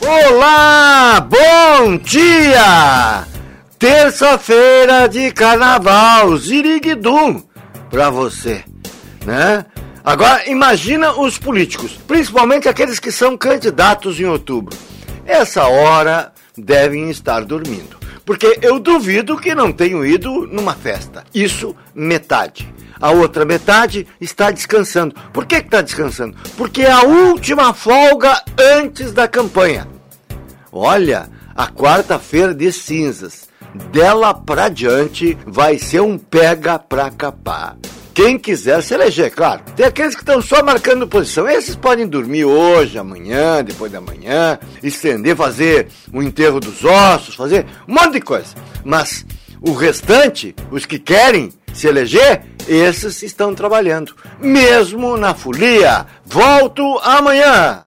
Olá, bom dia! Terça-feira de carnaval, ziriguidum pra você, né? Agora, imagina os políticos, principalmente aqueles que são candidatos em outubro. Essa hora devem estar dormindo, porque eu duvido que não tenham ido numa festa. Isso, metade. A outra metade está descansando. Por que está descansando? Porque é a última folga antes da campanha. Olha, a quarta-feira de cinzas, dela pra diante, vai ser um pega pra capar. Quem quiser se eleger, claro. Tem aqueles que estão só marcando posição. Esses podem dormir hoje, amanhã, depois da manhã, estender, fazer o enterro dos ossos, fazer um monte de coisa. Mas o restante, os que querem se eleger, esses estão trabalhando. Mesmo na folia. Volto amanhã.